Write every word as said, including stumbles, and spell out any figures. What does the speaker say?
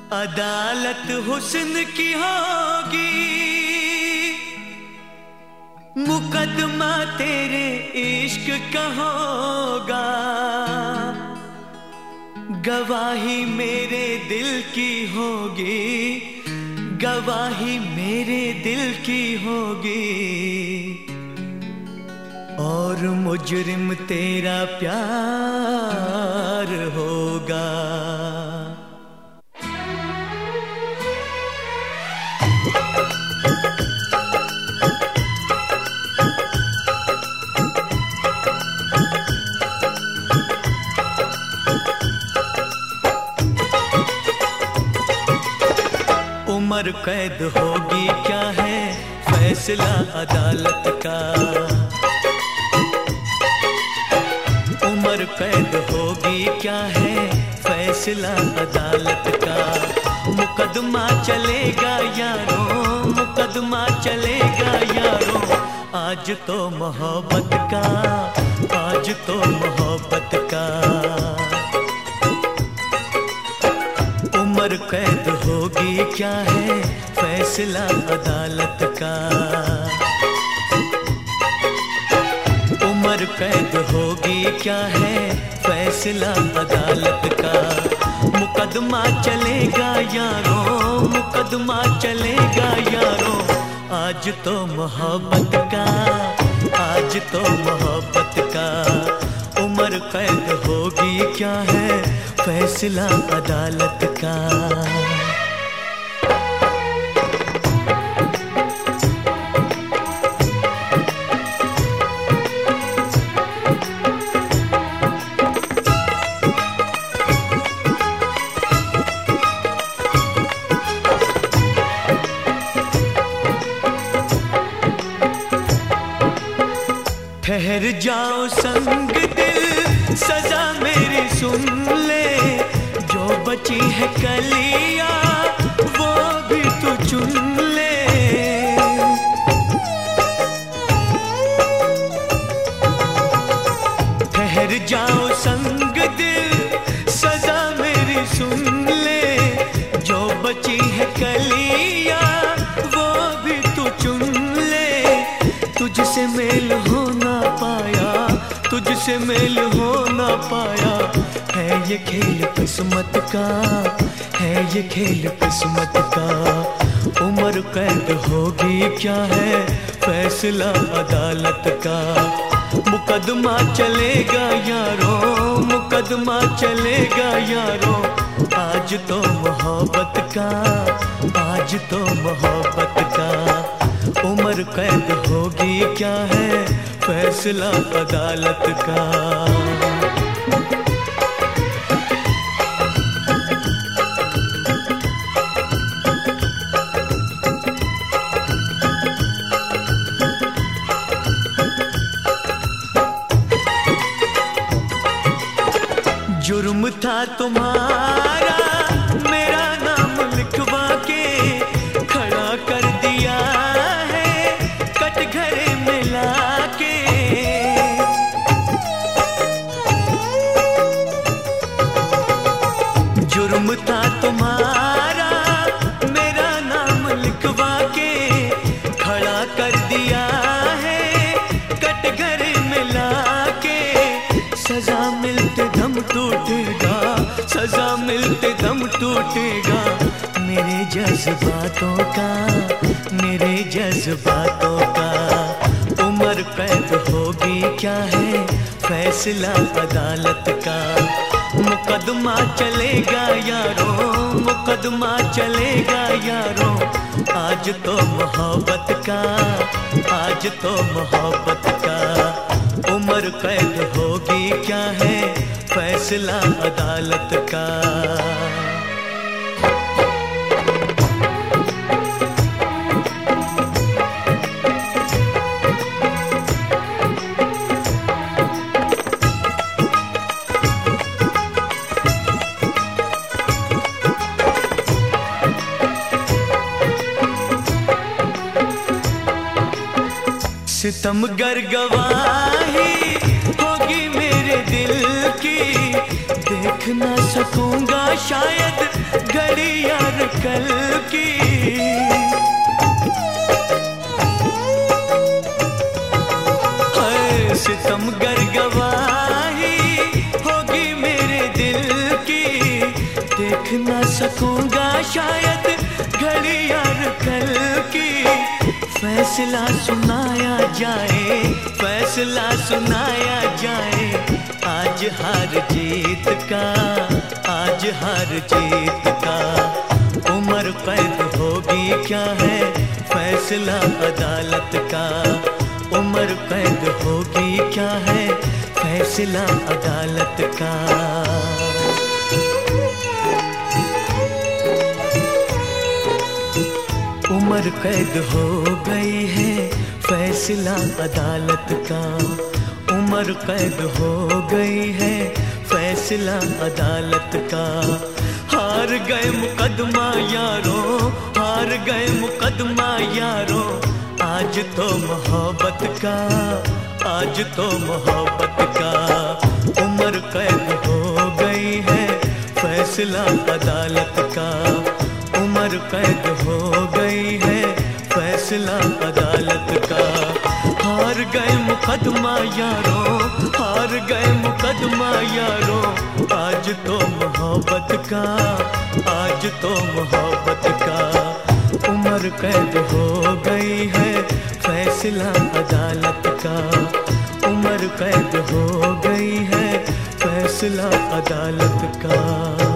अदालत हुस्न की होगी, मुकदमा तेरे इश्क का होगा। गवाही मेरे दिल की होगी, गवाही मेरे दिल की होगी। और मुजरिम तेरा प्यार होगा। उम्र कैद होगी क्या है फैसला अदालत का। उम्र कैद होगी क्या है फैसला अदालत का। मुकदमा चलेगा यारों, मुकदमा चलेगा यारों। आज तो मोहब्बत का, आज तो मोहब्बत का। उम्र कैद होगी क्या है फैसला अदालत का। उम्र कैद होगी क्या है फैसला अदालत का। मुकदमा चलेगा यारों, मुकदमा चलेगा यारों। आज तो मोहब्बत का, आज तो मोहब्बत का। उम्र कैद होगी क्या है फैसला अदालत का। ठहर जाओ संग दिल, सजा मेरी सुन ले। जो बची है कलियां वो भी तू चुन ले। ठहर जाओ संग दिल, सजा मेरी सुन ले। जो बची है कलियां वो भी तू चुन ले। तुझसे मेल हो ना पाया, तुझसे मेल हो ना पाया। है ये खेल किस्मत का, है ये खेल किस्मत का। उम्र कैद होगी क्या है फैसला अदालत का। मुकदमा चलेगा यारों, मुकदमा चलेगा यारों। आज तो मोहब्बत का, आज तो मोहब्बत का। उम्र कैद होगी क्या है फैसला अदालत का। जुर्म था तुम्हारा मेरा नाम लिखवा के, खड़ा कर दिया है कटघरे में लाके। जुर्म था तुम्हारा मेरा नाम लिखवा के, खड़ा कर दिया है कटघरे में लाके। सजा मिलते दम टूटेगा, सजा मिलते दम टूटेगा। मेरे जज्बातों का, मेरे जज्बातों का। उम्र कैद होगी क्या है फैसला अदालत का। मुकदमा चलेगा यारों, मुकदमा चलेगा यारों। आज तो मोहब्बत का, आज तो मोहब्बत का। उम्र कैद होगी क्या है फैसला अदालत का। सितमगर गवाही होगी मेरे दिल की। देख देख ना सकूंगा शायद घड़ी यार कल की। हाय सितमगर गवाही होगी मेरे दिल की, देख ना सकूंगा शायद घड़ी यार कल की। फैसला सुनाया जाए, फैसला सुनाया जाए, आज हार जीत का, आज हार जीत का। उम्र कैद होगी क्या है फैसला अदालत का, उम्र कैद होगी क्या है फैसला अदालत का। उम्र कैद हो गई है फैसला अदालत का, उम्र कैद हो गई है फैसला अदालत का। हार गए मुकदमा यारों, हार गए मुकदमा यारों, आज तो मोहब्बत का, आज तो मोहब्बत का। उम्र कैद हो गई है फैसला अदालत का, उम्र कैद हो गई है फैसला अदालत का। हार गए मुकदमा यारों, हार गए मुकदमा यारों, आज तो मोहब्बत का, आज तो मोहब्बत का। उम्र कैद हो गई है फैसला अदालत का, उम्र कैद हो गई है फैसला अदालत का।